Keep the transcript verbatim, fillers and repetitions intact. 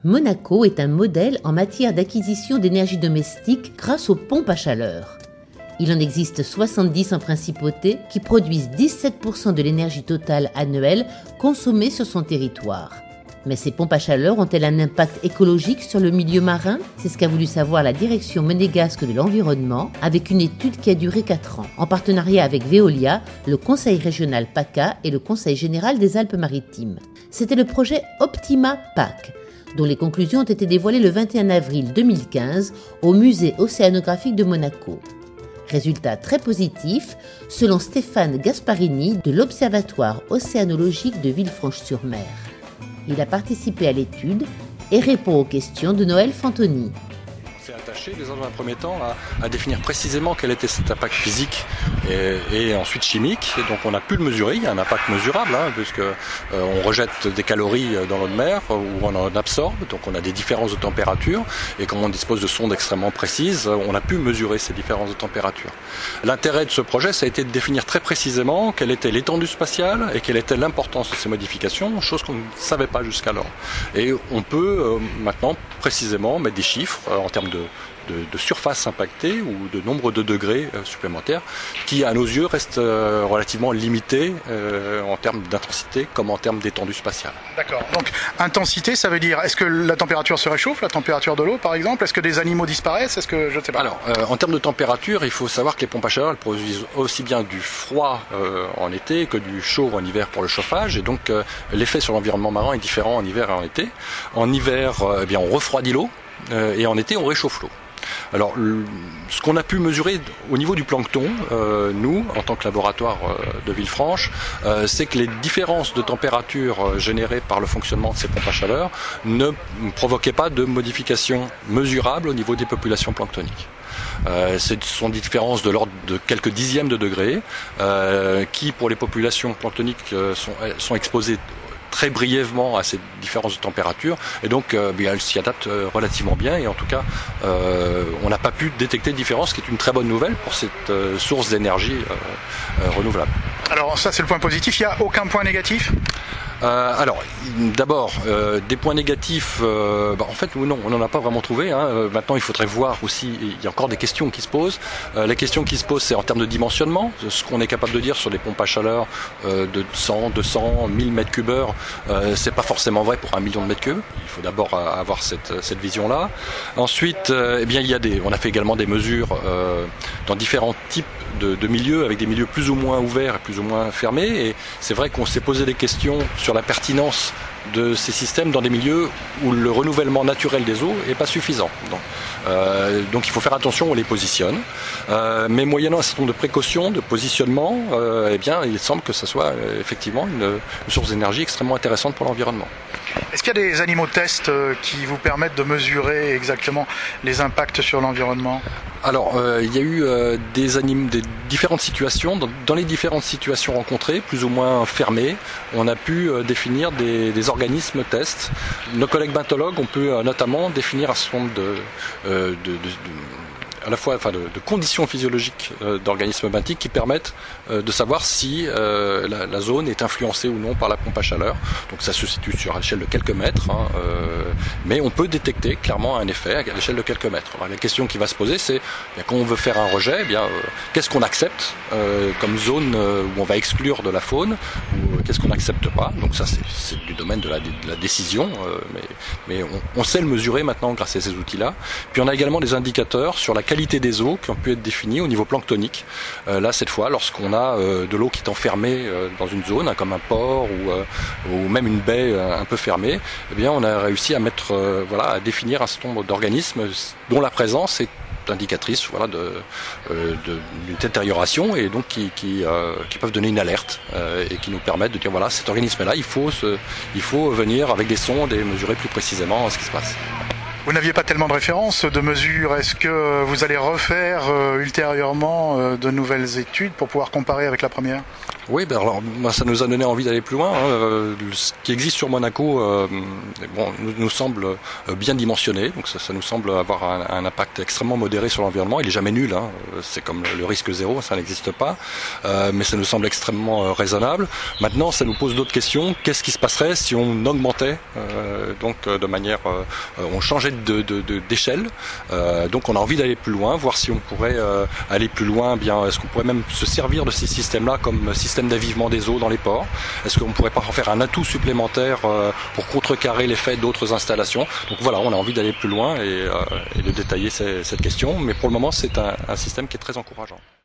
Monaco est un modèle en matière d'acquisition d'énergie domestique grâce aux pompes à chaleur. Il en existe soixante-dix en principauté qui produisent dix-sept pour cent de l'énergie totale annuelle consommée sur son territoire. Mais ces pompes à chaleur ont-elles un impact écologique sur le milieu marin? C'est ce qu'a voulu savoir la direction monégasque de l'environnement avec une étude qui a duré quatre ans, en partenariat avec Veolia, le Conseil régional PACA et le Conseil général des Alpes-Maritimes. C'était le projet Optima P A C, dont les conclusions ont été dévoilées le vingt et un avril deux mille quinze au musée océanographique de Monaco. Résultat très positif, selon Stéphane Gasparini de l'Observatoire océanologique de Villefranche-sur-Mer. Il a participé à l'étude et répond aux questions de Noël Fantoni. On s'est attaché déjà dans un premier temps à, à définir précisément quel était cet impact physique et, et ensuite chimique. Et donc on a pu le mesurer, il y a un impact mesurable, hein, puisque euh, on rejette des calories dans l'eau de mer ou on en absorbe, donc on a des différences de température. Et comme on dispose de sondes extrêmement précises, on a pu mesurer ces différences de température. L'intérêt de ce projet, ça a été de définir très précisément quelle était l'étendue spatiale et quelle était l'importance de ces modifications, chose qu'on ne savait pas jusqu'alors. Et on peut euh, maintenant précisément mettre des chiffres euh, en termes de De, de surface impactée ou de nombre de degrés euh, supplémentaires qui, à nos yeux, restent euh, relativement limités euh, en termes d'intensité comme en termes d'étendue spatiale. D'accord. Donc, intensité, ça veut dire, est-ce que la température se réchauffe, la température de l'eau, par exemple? Est-ce que des animaux disparaissent? Est-ce que, je ne sais pas. Alors, euh, en termes de température, il faut savoir que les pompes à chaleur elles produisent aussi bien du froid euh, en été que du chaud en hiver pour le chauffage. Et donc, euh, l'effet sur l'environnement marin est différent en hiver et en été. En hiver, euh, eh bien, on refroidit l'eau euh, et en été, on réchauffe l'eau. Alors, ce qu'on a pu mesurer au niveau du plancton, euh, nous, en tant que laboratoire euh, de Villefranche, euh, c'est que les différences de température euh, générées par le fonctionnement de ces pompes à chaleur ne provoquaient pas de modifications mesurables au niveau des populations planctoniques. Euh, ce sont des différences de l'ordre de quelques dixièmes de degrés euh, qui, pour les populations planctoniques, euh, sont, sont exposées très brièvement à ces différences de température et donc euh, bien, elles s'y adaptent euh, relativement bien et en tout cas euh, on n'a pas pu détecter de différence, ce qui est une très bonne nouvelle pour cette euh, source d'énergie euh, euh, renouvelable. Alors ça c'est le point positif, il n'y a aucun point négatif? Euh, alors, d'abord, euh, des points négatifs, euh, bah, en fait, non, on n'en a pas vraiment trouvé. Hein. Euh, maintenant, il faudrait voir aussi, il y a encore des questions qui se posent. Euh, les questions qui se posent, c'est en termes de dimensionnement. Ce qu'on est capable de dire sur des pompes à chaleur euh, de cent, deux cents, mille mètres cubes heure, euh, c'est pas forcément vrai pour un million de mètres cubes. Il faut d'abord avoir cette, cette vision-là. Ensuite, euh, eh bien, il y a des, on a fait également des mesures euh, dans différents types de, de milieux, avec des milieux plus ou moins ouverts et plus ou moins fermés. Et c'est vrai qu'on s'est posé des questions sur la pertinence de ces systèmes dans des milieux où le renouvellement naturel des eaux n'est pas suffisant. Donc, euh, donc il faut faire attention où on les positionne. Euh, mais moyennant un certain nombre de précautions, de positionnement, euh, eh bien, il semble que ce soit euh, effectivement une, une source d'énergie extrêmement intéressante pour l'environnement. Est-ce qu'il y a des animaux de test qui vous permettent de mesurer exactement les impacts sur l'environnement? Alors, euh, il y a eu euh, des, anim- des différentes situations. Dans, dans les différentes situations rencontrées, plus ou moins fermées, on a pu euh, définir des, des organismes tests. Nos collègues bentologues ont pu euh, notamment définir un certain nombre de, euh, de, de, de à la fois enfin, de, de conditions physiologiques euh, d'organismes benthiques qui permettent euh, de savoir si euh, la, la zone est influencée ou non par la pompe à chaleur. Donc ça se situe sur l'échelle de quelques mètres, hein, euh, mais on peut détecter clairement un effet à l'échelle de quelques mètres. Alors, la question qui va se poser, c'est bien, quand on veut faire un rejet, eh bien, euh, qu'est-ce qu'on accepte euh, comme zone euh, où on va exclure de la faune, ou euh, qu'est-ce qu'on n'accepte pas. Donc ça, c'est, c'est du domaine de la, de la décision, euh, mais, mais on, on sait le mesurer maintenant grâce à ces outils-là. Puis on a également des indicateurs sur la qualité des eaux qui ont pu être définies au niveau planctonique. Euh, là, cette fois, lorsqu'on a euh, de l'eau qui est enfermée euh, dans une zone, hein, comme un port ou, euh, ou même une baie euh, un peu fermée, eh bien, on a réussi à mettre, euh, voilà, à définir un certain nombre d'organismes dont la présence est indicatrice, voilà, de, euh, de, d'une détérioration et donc qui, qui, euh, qui peuvent donner une alerte euh, et qui nous permettent de dire voilà, cet organisme-là, il faut, se, il faut venir avec des sondes et mesurer plus précisément ce qui se passe. Vous n'aviez pas tellement de références, de mesures. Est-ce que vous allez refaire euh, ultérieurement euh, de nouvelles études pour pouvoir comparer avec la première ? Oui, ben alors ben, ça nous a donné envie d'aller plus loin. Hein. Euh, ce qui existe sur Monaco, euh, bon, nous, nous semble euh, bien dimensionné, donc ça, ça nous semble avoir un, un impact extrêmement modéré sur l'environnement. Il est jamais nul, hein. C'est comme le risque zéro, ça n'existe pas, euh, mais ça nous semble extrêmement euh, raisonnable. Maintenant, ça nous pose d'autres questions. Qu'est-ce qui se passerait si on augmentait, euh, donc euh, de manière, euh, on changeait de, de, de, d'échelle. Euh, donc on a envie d'aller plus loin, voir si on pourrait euh, aller plus loin. Bien, est-ce qu'on pourrait même se servir de ces systèmes-là comme système d'avivement des eaux dans les ports? Est-ce qu'on ne pourrait pas en faire un atout supplémentaire euh, pour contrecarrer l'effet d'autres installations? Donc voilà, on a envie d'aller plus loin et, euh, et de détailler ces, cette question, mais pour le moment c'est un, un système qui est très encourageant.